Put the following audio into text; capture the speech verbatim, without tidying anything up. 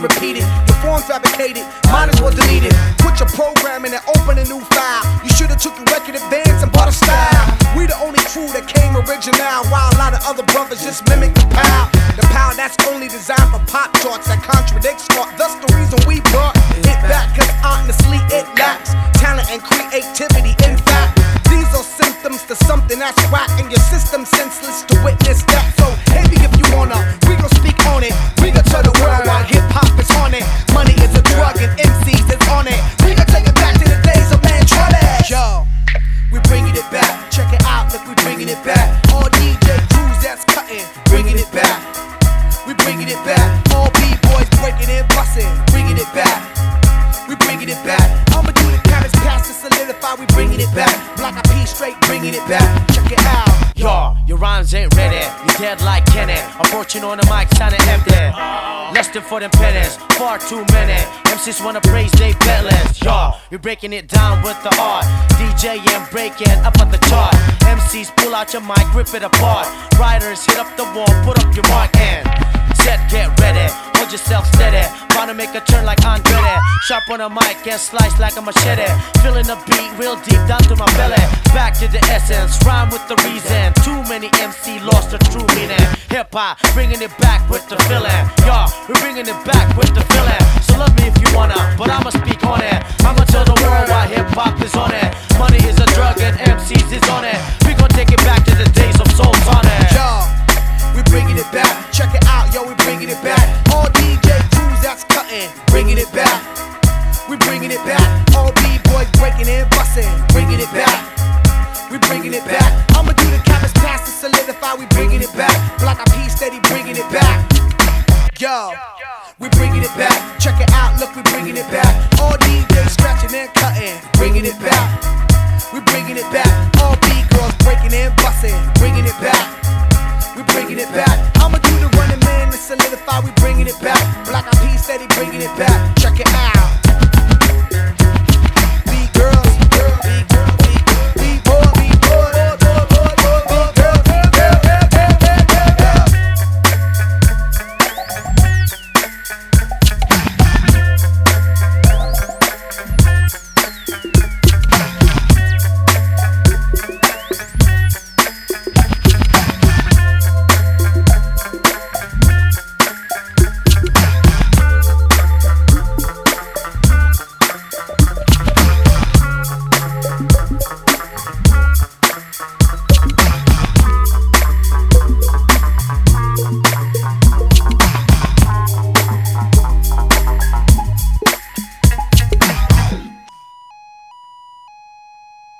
repeated. Your form's fabricated, might as well delete it. Put your program in and open a new file. You should've took your record advance and bought a style. We the only crew that came original, while a lot of other brothers just mimic the pound. The pound that's only designed for pop charts that contradicts art. Thus the reason we brought it back, cause honestly it lacks talent and creativity. In fact, these are symptoms to something that's whack, and your system senseless to witness that. So maybe if you wanna, we gon' speak on it. We gon' tell the world why hip hop is on it. Money is a drug and M Cs is on it. We gon' take it back to the days of Mantronics. Yo, we bringing it back. Check it out, look, we bringing it back. All D J crews that's cutting, bringing it back. We bringing it back. All B-boys breaking and busting, bringing it back. We bringing it back. I'ma do the cabbage pass to solidify. We bringing it back. Block a P straight, bringing it back. Check it out. Yo, your rhymes ain't ready. You dead like Kenny. A fortune on the mic sounding empty. Lusting for them pennies, far too many. M Cs wanna praise they peddlers. Yo, you're breaking it down with the art. D J and breaking up at the chart. M Cs pull out your mic, rip it apart. Riders hit up the wall, put up your mark and set, get ready. Hold yourself steady. Bound to make a turn like Andre. Sharp on the mic and slice like a machete. Feeling the beat real deep down to my belly. Back to the essence, rhyme with the reason. Too many M C lost their true meaning. Hip hop, bringing it back with the feeling. Yo, we're bringing it back with the feeling. So love me if you wanna, but I'ma speak on it. I'ma tell the world why hip hop is on it. Money is a drug and M Cs is on it. We gon' take it back to the days of Soul Sonic. Yo, we bringing it back. Check it out, yo, we bringing it back. All D J crews that's cutting, bringing it back. We bringing it back. All B-boys breaking and busting, bringing it back. We bringing it back. I'ma do the cabbage pass to solidify. We bringing it back. Block a P steady, bringing it back. Yo, we bringing it back. Check it out, look, we bringing it back. All D Js scratching and cutting, bringing it back. We bringing it back. All B-girls breaking and busting, bringing it back. We bringing it back. I'ma do the running man to solidify. We bringing it back. Block a P steady, bringing it back.